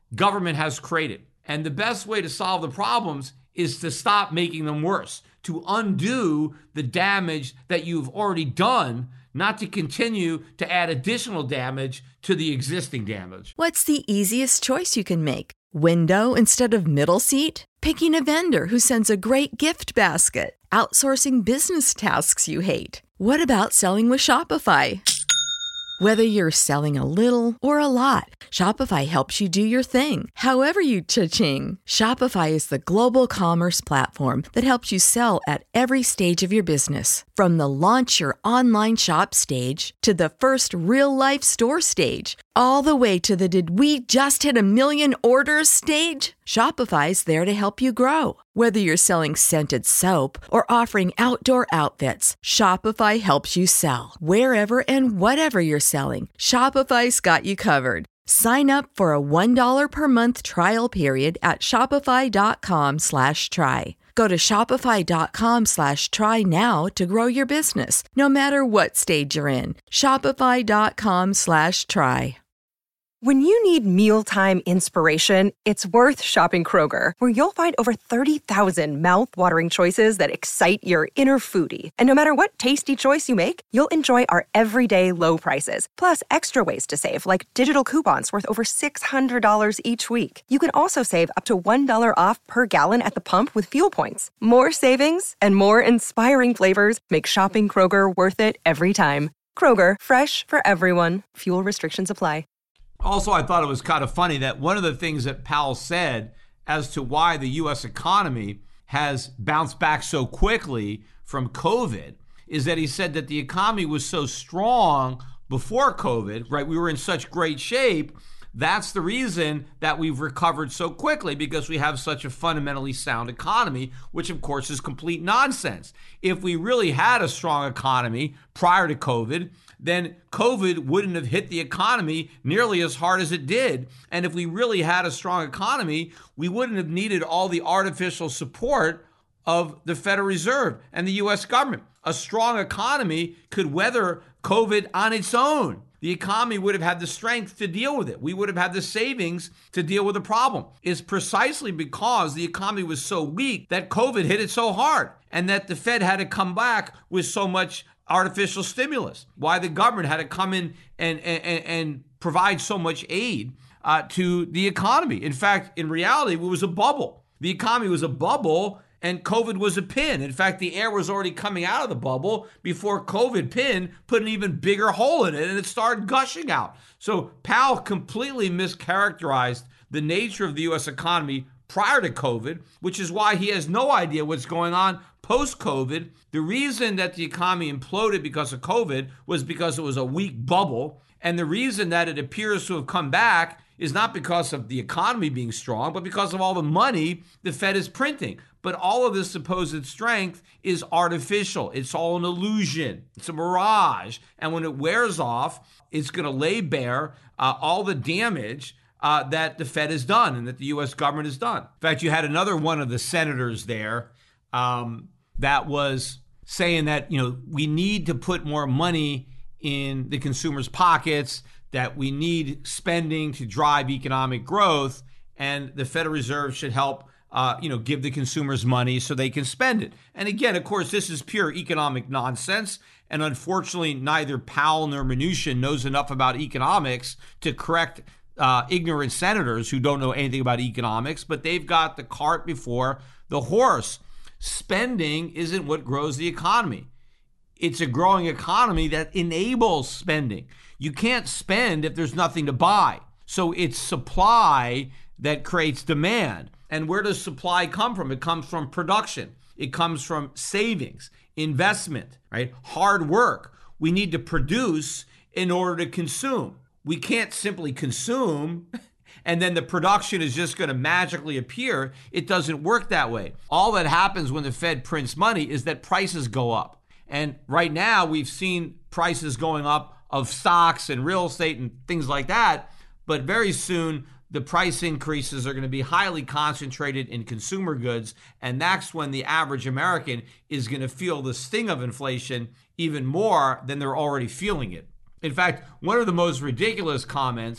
government has created. And the best way to solve the problems is to stop making them worse, to undo the damage that you've already done, not to continue to add additional damage to the existing damage. What's the easiest choice you can make? Window instead of middle seat? Picking a vendor who sends a great gift basket? Outsourcing business tasks you hate? What about selling with Shopify? Whether you're selling a little or a lot, Shopify helps you do your thing, however you cha-ching. Shopify is the global commerce platform that helps you sell at every stage of your business. From the launch your online shop stage to the first real-life store stage, all the way to the did we just hit a million orders stage. Shopify's there to help you grow. Whether you're selling scented soap or offering outdoor outfits, Shopify helps you sell. Wherever and whatever you're selling, Shopify's got you covered. Sign up for a one dollar per month trial period at shopify.com slash try. Go to shopify.com slash try now to grow your business, no matter what stage you're in. Shopify.com slash try. When you need mealtime inspiration, it's worth shopping Kroger, where you'll find over thirty thousand mouth-watering choices that excite your inner foodie. And no matter what tasty choice you make, you'll enjoy our everyday low prices, plus extra ways to save, like digital coupons worth over six hundred dollars each week. You can also save up to one dollar off per gallon at the pump with fuel points. More savings and more inspiring flavors make shopping Kroger worth it every time. Kroger, fresh for everyone. Fuel restrictions apply. Also, I thought it was kind of funny that one of the things that Powell said as to why the U S economy has bounced back so quickly from COVID is that he said that the economy was so strong before COVID, right? We were in such great shape. That's the reason that we've recovered so quickly, because we have such a fundamentally sound economy, which of course is complete nonsense. If we really had a strong economy prior to COVID, then COVID wouldn't have hit the economy nearly as hard as it did. And if we really had a strong economy, we wouldn't have needed all the artificial support of the Federal Reserve and the U S government. A strong economy could weather COVID on its own. The economy would have had the strength to deal with it. We would have had the savings to deal with the problem. It's precisely because the economy was so weak that COVID hit it so hard, and that the Fed had to come back with so much artificial stimulus, why the government had to come in and, and, and provide so much aid uh, to the economy. In fact, in reality, it was a bubble. The economy was a bubble and COVID was a pin. In fact, the air was already coming out of the bubble before COVID pin put an even bigger hole in it and it started gushing out. So Powell completely mischaracterized the nature of the U S economy prior to COVID, which is why he has no idea what's going on post-COVID. The reason that the economy imploded because of COVID was because it was a weak bubble. And the reason that it appears to have come back is not because of the economy being strong, but because of all the money the Fed is printing. But all of this supposed strength is artificial. It's all an illusion. It's a mirage. And when it wears off, it's going to lay bare uh, all the damage uh, that the Fed has done and that the U S government has done. In fact, you had another one of the senators there um, that was saying that, you know, we need to put more money in the consumers' pockets, that we need spending to drive economic growth, and the Federal Reserve should help Uh, you know, give the consumers money so they can spend it. And again, of course, this is pure economic nonsense. And unfortunately, neither Powell nor Mnuchin knows enough about economics to correct uh, ignorant senators who don't know anything about economics, but they've got the cart before the horse. Spending isn't what grows the economy. It's a growing economy that enables spending. You can't spend if there's nothing to buy. So it's supply that creates demand. And where does supply come from? It comes from production. It comes from savings, investment, right? Hard work. We need to produce in order to consume. We can't simply consume and then the production is just going to magically appear. It doesn't work that way. All that happens when the Fed prints money is that prices go up. And right now we've seen prices going up of stocks and real estate and things like that. But very soon, the price increases are going to be highly concentrated in consumer goods, and that's when the average American is going to feel the sting of inflation even more than they're already feeling it. In fact, one of the most ridiculous comments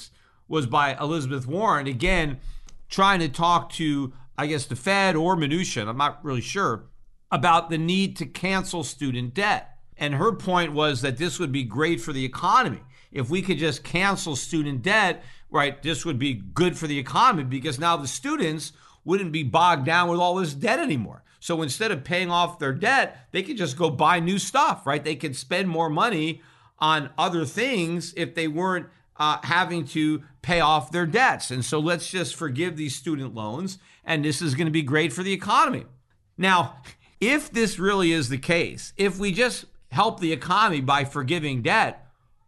was by Elizabeth Warren, again, trying to talk to, I guess, the Fed or Mnuchin, I'm not really sure, about the need to cancel student debt. And her point was that this would be great for the economy. If we could just cancel student debt, right, this would be good for the economy because now the students wouldn't be bogged down with all this debt anymore. So instead of paying off their debt, they could just go buy new stuff, right? They could spend more money on other things if they weren't uh, having to pay off their debts. And so let's just forgive these student loans, and this is going to be great for the economy. Now, if this really is the case, if we just help the economy by forgiving debt,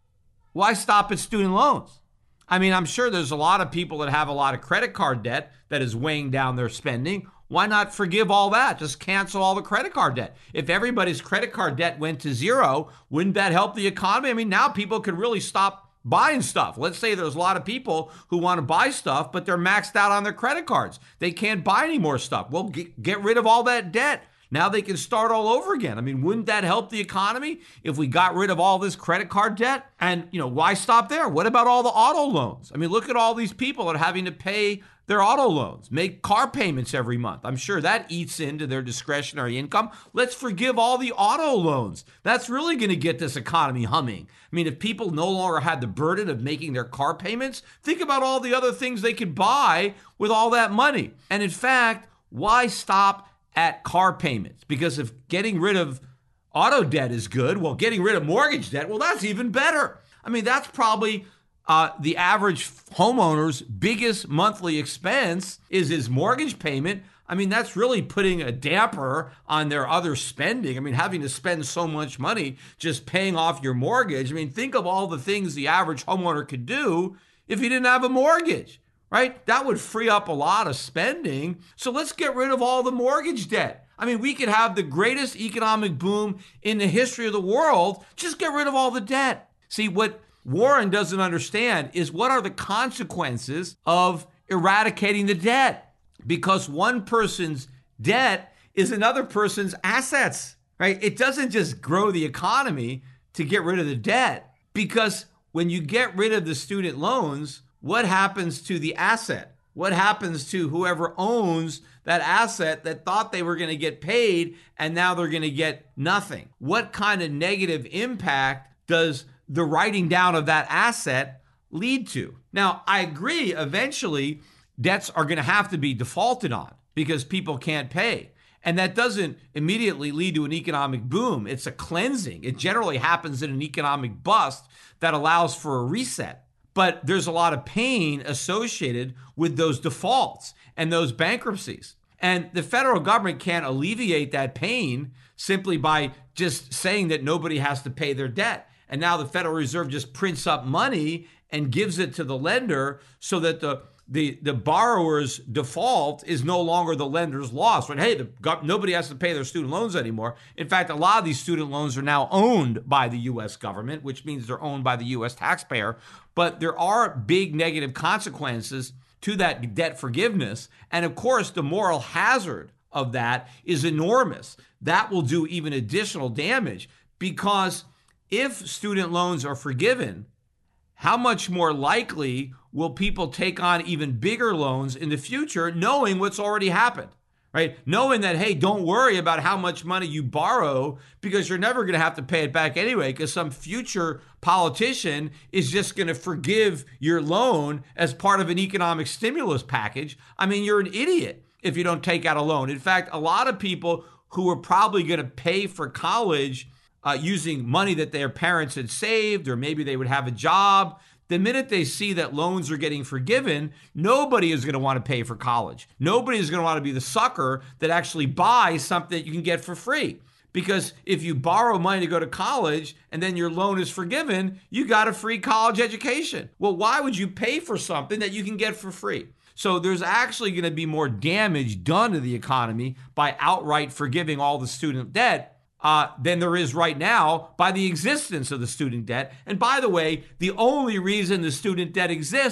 why stop at student loans? I mean, I'm sure there's a lot of people that have a lot of credit card debt that is weighing down their spending. Why not forgive all that? Just cancel all the credit card debt. If everybody's credit card debt went to zero, wouldn't that help the economy? I mean, now people could really stop buying stuff. Let's say there's a lot of people who want to buy stuff, but they're maxed out on their credit cards. They can't buy any more stuff. Well, get, get rid of all that debt. Now they can start all over again. I mean, wouldn't that help the economy if we got rid of all this credit card debt? And, you know, why stop there? What about all the auto loans? I mean, look at all these people that are having to pay their auto loans, make car payments every month. I'm sure that eats into their discretionary income. Let's forgive all the auto loans. That's really going to get this economy humming. I mean, if people no longer had the burden of making their car payments, think about all the other things they could buy with all that money. And in fact, why stop at car payments? Because if getting rid of auto debt is good, well, getting rid of mortgage debt, well, that's even better. I mean, that's probably uh, the average homeowner's biggest monthly expense is his mortgage payment. I mean, that's really putting a damper on their other spending. I mean, having to spend so much money just paying off your mortgage. I mean, think of all the things the average homeowner could do if he didn't have a mortgage. Right? That would free up a lot of spending. So let's get rid of all the mortgage debt. I mean, we could have the greatest economic boom in the history of the world. Just get rid of all the debt. See, what Warren doesn't understand is what are the consequences of eradicating the debt? Because one person's debt is another person's assets, right? It doesn't just grow the economy to get rid of the debt, because when you get rid of the student loans, what happens to the asset? What happens to whoever owns that asset that thought they were going to get paid and now they're going to get nothing? What kind of negative impact does the writing down of that asset lead to? Now, I agree, eventually debts are going to have to be defaulted on because people can't pay. And that doesn't immediately lead to an economic boom. It's a cleansing. It generally happens in an economic bust that allows for a reset. But there's a lot of pain associated with those defaults and those bankruptcies. And the federal government can't alleviate that pain simply by just saying that nobody has to pay their debt. And now the Federal Reserve just prints up money and gives it to the lender so that the the, the borrower's default is no longer the lender's loss. But hey, the, nobody has to pay their student loans anymore. In fact, a lot of these student loans are now owned by the U S government, which means they're owned by the U S taxpayer. But there are big negative consequences to that debt forgiveness. And of course, the moral hazard of that is enormous. That will do even additional damage, because if student loans are forgiven, how much more likely will people take on even bigger loans in the future, knowing what's already happened, right? Knowing that, hey, don't worry about how much money you borrow because you're never going to have to pay it back anyway, because some future politician is just going to forgive your loan as part of an economic stimulus package. I mean, you're an idiot if you don't take out a loan. In fact, a lot of people who are probably going to pay for college uh, using money that their parents had saved, or maybe they would have a job, the minute they see that loans are getting forgiven, nobody is going to want to pay for college. Nobody is going to want to be the sucker that actually buys something that you can get for free. Because if you borrow money to go to college and then your loan is forgiven, you got a free college education. Well, why would you pay for something that you can get for free? So there's actually going to be more damage done to the economy by outright forgiving all the student debt Uh, than there is right now by the existence of the student debt. And by the way, the only reason the student debt exists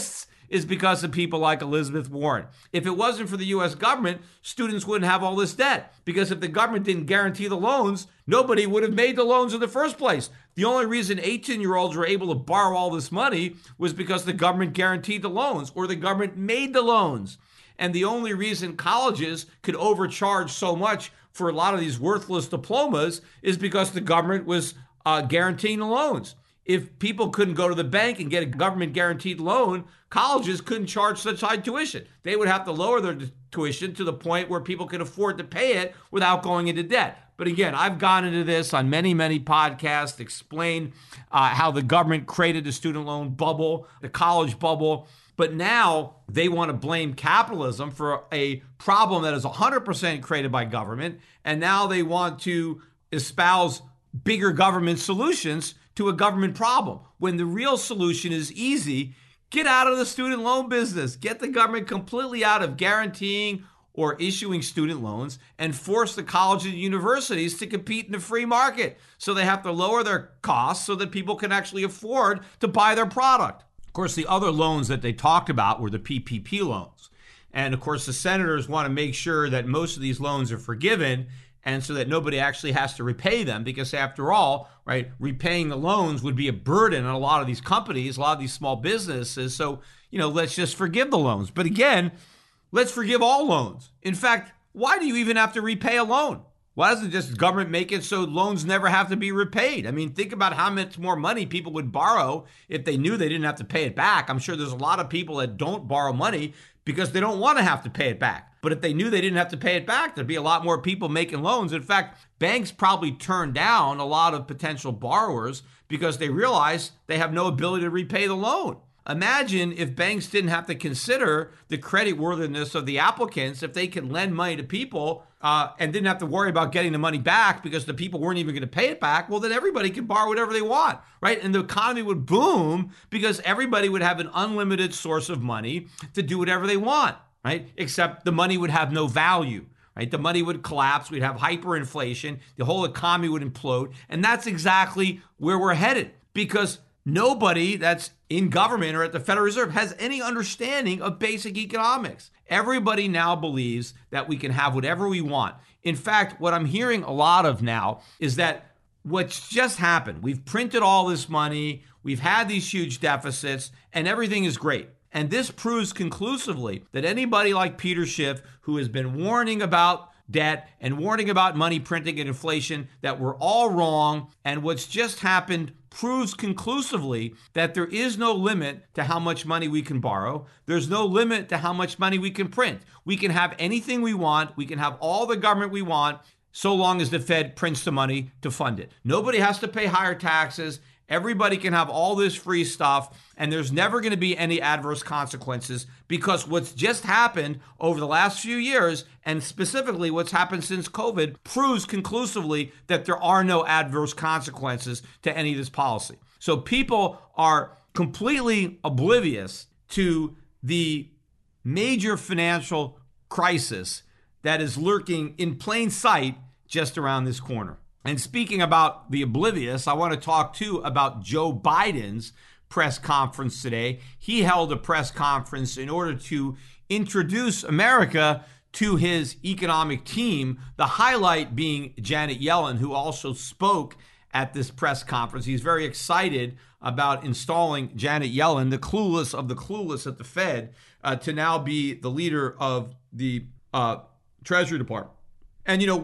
is because of people like Elizabeth Warren. If it wasn't for the U S government, students wouldn't have all this debt, because if the government didn't guarantee the loans, nobody would have made the loans in the first place. The only reason eighteen-year-olds were able to borrow all this money was because the government guaranteed the loans, or the government made the loans. And the only reason colleges could overcharge so much for a lot of these worthless diplomas is because the government was uh, guaranteeing the loans. If people couldn't go to the bank and get a government guaranteed loan, colleges couldn't charge such high tuition. They would have to lower their tuition to the point where people could afford to pay it without going into debt. But again, I've gone into this on many, many podcasts, explained uh, how the government created the student loan bubble, the college bubble. But now they want to blame capitalism for a problem that is one hundred percent created by government. And now they want to espouse bigger government solutions to a government problem, when the real solution is easy. Get out of the student loan business. Get the government completely out of guaranteeing or issuing student loans, and force the colleges and universities to compete in the free market. So they have to lower their costs so that people can actually afford to buy their product. Of course, the other loans that they talked about were the P P P loans. And of course, the senators want to make sure that most of these loans are forgiven, and so that nobody actually has to repay them, because after all, right, repaying the loans would be a burden on a lot of these companies, a lot of these small businesses. So, you know, let's just forgive the loans. But again, let's forgive all loans. In fact, why do you even have to repay a loan? Why doesn't just government make it so loans never have to be repaid? I mean, think about how much more money people would borrow if they knew they didn't have to pay it back. I'm sure there's a lot of people that don't borrow money because they don't want to have to pay it back. But if they knew they didn't have to pay it back, there'd be a lot more people making loans. In fact, banks probably turn down a lot of potential borrowers because they realize they have no ability to repay the loan. Imagine if banks didn't have to consider the creditworthiness of the applicants, if they could lend money to people uh, and didn't have to worry about getting the money back because the people weren't even going to pay it back. Well, then everybody could borrow whatever they want, right? And the economy would boom because everybody would have an unlimited source of money to do whatever they want, right? Except the money would have no value, right? The money would collapse. We'd have hyperinflation. The whole economy would implode. And that's exactly where we're headed, because nobody that's in government or at the Federal Reserve has any understanding of basic economics. Everybody now believes that we can have whatever we want. In fact, what I'm hearing a lot of now is that what's just happened, we've printed all this money, we've had these huge deficits, and everything is great. And this proves conclusively that anybody like Peter Schiff, who has been warning about debt and warning about money printing and inflation, that we're all wrong. And what's just happened proves conclusively that there is no limit to how much money we can borrow. There's no limit to how much money we can print. We can have anything we want. We can have all the government we want, so long as the Fed prints the money to fund it. Nobody has to pay higher taxes. Everybody can have all this free stuff, and there's never going to be any adverse consequences, because what's just happened over the last few years, and specifically what's happened since COVID, proves conclusively that there are no adverse consequences to any of this policy. So people are completely oblivious to the major financial crisis that is lurking in plain sight just around this corner. And speaking about the oblivious, I want to talk too about Joe Biden's press conference today. He held a press conference in order to introduce America to his economic team, the highlight being Janet Yellen, who also spoke at this press conference. He's very excited about installing Janet Yellen, the clueless of the clueless at the Fed, uh, to now be the leader of the uh, Treasury Department. And, you know,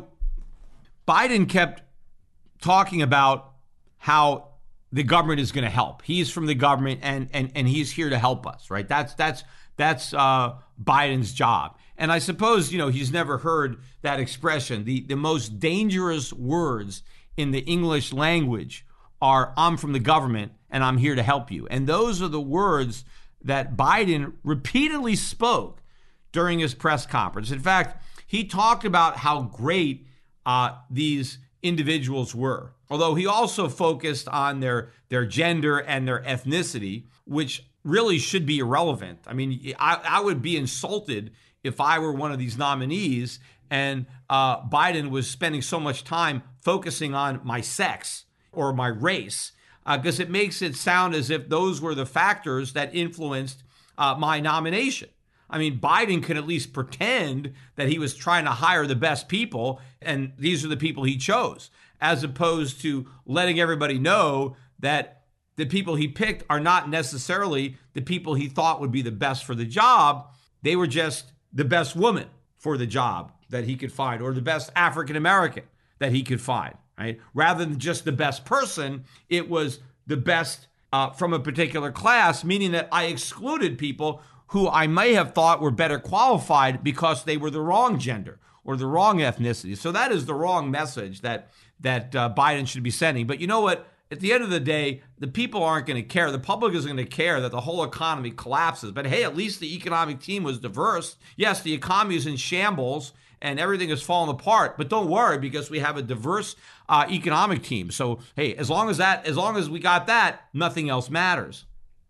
Biden kept talking about how the government is going to help. He's from the government, and and and he's here to help us, right? That's that's that's uh, Biden's job. And I suppose, you know, he's never heard that expression. The the most dangerous words in the English language are "I'm from the government and I'm here to help you." And those are the words that Biden repeatedly spoke during his press conference. In fact, he talked about how great uh, these individuals were, although he also focused on their their gender and their ethnicity, which really should be irrelevant. I mean, I, I would be insulted if I were one of these nominees and uh, Biden was spending so much time focusing on my sex or my race, because uh, it makes it sound as if those were the factors that influenced uh, my nomination. I mean, Biden can at least pretend that he was trying to hire the best people, and these are the people he chose, as opposed to letting everybody know that the people he picked are not necessarily the people he thought would be the best for the job. They were just the best woman for the job that he could find, or the best African American that he could find, right? Rather than just the best person, it was the best uh, from a particular class, meaning that I excluded people who I may have thought were better qualified because they were the wrong gender or the wrong ethnicity. So that is the wrong message that that uh, Biden should be sending. But you know what? At the end of the day, the people aren't going to care. The public isn't going to care that the whole economy collapses. But hey, at least the economic team was diverse. Yes, the economy is in shambles and everything is falling apart. But don't worry, because we have a diverse uh, economic team. So hey, as long as that, as long as we got that, nothing else matters.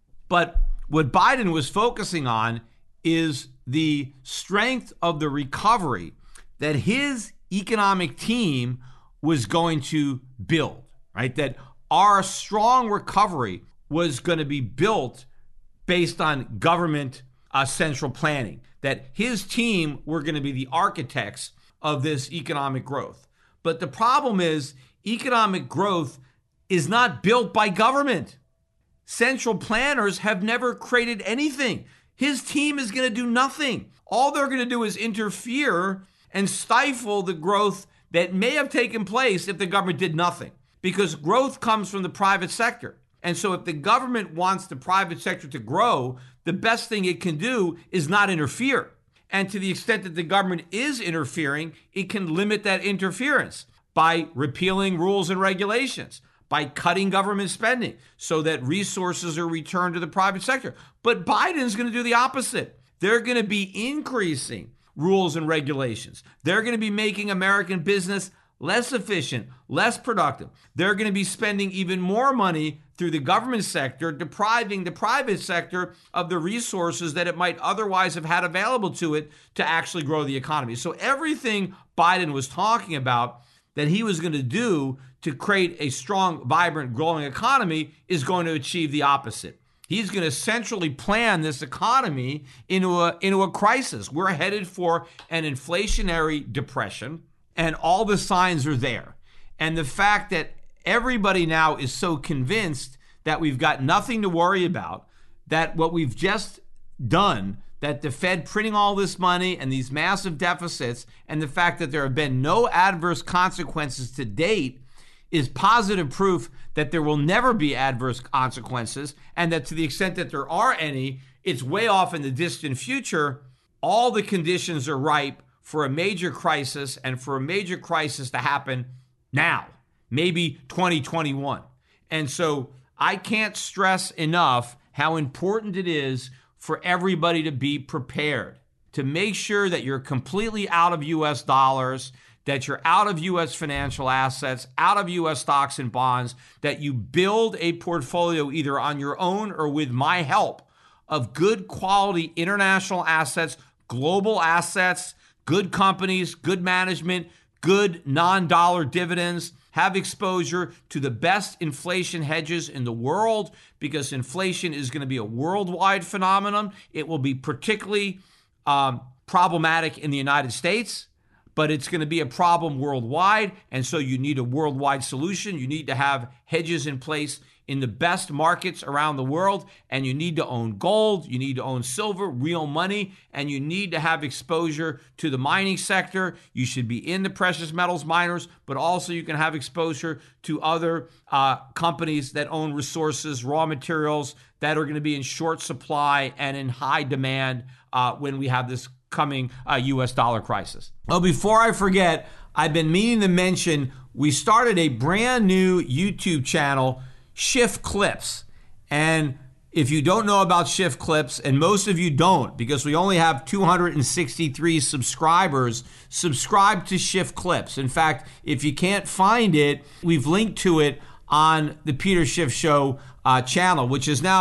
But what Biden was focusing on is the strength of the recovery that his economic team was going to build, right? That our strong recovery was going to be built based on government uh, central planning, that his team were going to be the architects of this economic growth. But the problem is economic growth is not built by government. Central planners have never created anything. His team is going to do nothing. All they're going to do is interfere and stifle the growth that may have taken place if the government did nothing. Because growth comes from the private sector. And so if the government wants the private sector to grow, the best thing it can do is not interfere. And to the extent that the government is interfering, it can limit that interference by repealing rules and regulations, by cutting government spending so that resources are returned to the private sector. But Biden's going to do the opposite. They're going to be increasing rules and regulations. They're going to be making American business less efficient, less productive. They're going to be spending even more money through the government sector, depriving the private sector of the resources that it might otherwise have had available to it to actually grow the economy. So everything Biden was talking about that he was going to do to create a strong, vibrant, growing economy is going to achieve the opposite. He's going to centrally plan this economy into a, into a crisis. We're headed for an inflationary depression, and all the signs are there. And the fact that everybody now is so convinced that we've got nothing to worry about, that what we've just done, that the Fed printing all this money and these massive deficits, and the fact that there have been no adverse consequences to date is positive proof that there will never be adverse consequences, and that to the extent that there are any, it's way off in the distant future. All the conditions are ripe for a major crisis, and for a major crisis to happen now, maybe twenty twenty-one. And so I can't stress enough how important it is for everybody to be prepared, to make sure that you're completely out of U S dollars, that you're out of U S financial assets, out of U S stocks and bonds, that you build a portfolio either on your own or with my help of good quality international assets, global assets, good companies, good management, good non-dollar dividends. Have exposure to the best inflation hedges in the world, because inflation is going to be a worldwide phenomenon. It will be particularly um, problematic in the United States, but it's going to be a problem worldwide. And so you need a worldwide solution. You need to have hedges in place in the best markets around the world, and you need to own gold, you need to own silver, real money, and you need to have exposure to the mining sector. You should be in the precious metals miners, but also you can have exposure to other uh, companies that own resources, raw materials that are going to be in short supply and in high demand uh, when we have this coming uh, U S dollar crisis. Oh, before I forget, I've been meaning to mention we started a brand new YouTube channel, Shift Clips. And if you don't know about Shift Clips, and most of you don't because we only have two hundred sixty-three subscribers, subscribe to Shift Clips. In fact, if you can't find it, we've linked to it on the Peter Schiff Show uh, channel, which is now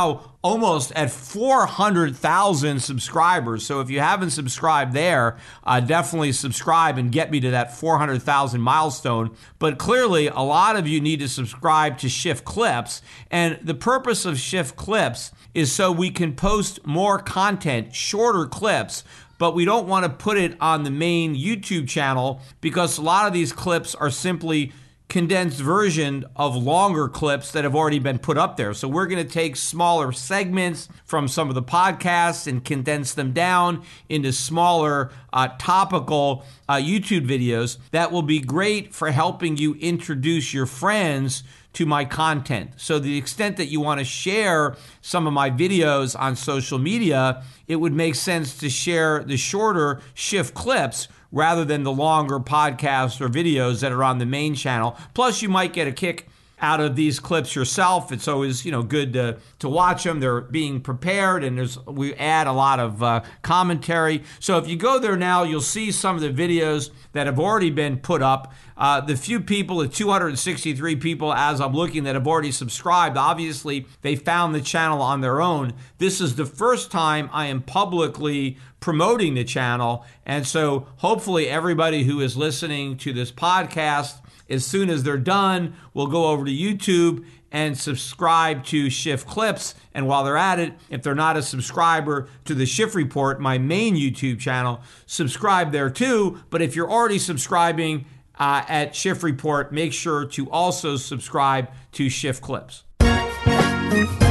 almost at four hundred thousand subscribers. So if you haven't subscribed there, uh, definitely subscribe and get me to that four hundred thousand milestone. But clearly, a lot of you need to subscribe to Shift Clips. And the purpose of Shift Clips is so we can post more content, shorter clips, but we don't want to put it on the main YouTube channel because a lot of these clips are simply condensed version of longer clips that have already been put up there. So we're going to take smaller segments from some of the podcasts and condense them down into smaller uh, topical uh, YouTube videos that will be great for helping you introduce your friends to my content. So the extent that you want to share some of my videos on social media, it would make sense to share the shorter Shift Clips rather than the longer podcasts or videos that are on the main channel. Plus, you might get a kick out of these clips yourself. It's always, you know, good to, to watch them. They're being prepared, and there's we add a lot of uh, commentary. So if you go there now, you'll see some of the videos that have already been put up. Uh, the few people, the two hundred sixty-three people as I'm looking that have already subscribed, obviously they found the channel on their own. This is the first time I am publicly promoting the channel. And so hopefully everybody who is listening to this podcast, as soon as they're done, will go over to YouTube and subscribe to Shift Clips. And while they're at it, if they're not a subscriber to the Shift Report, my main YouTube channel, subscribe there too. But if you're already subscribing uh, at Shift Report, make sure to also subscribe to Shift Clips.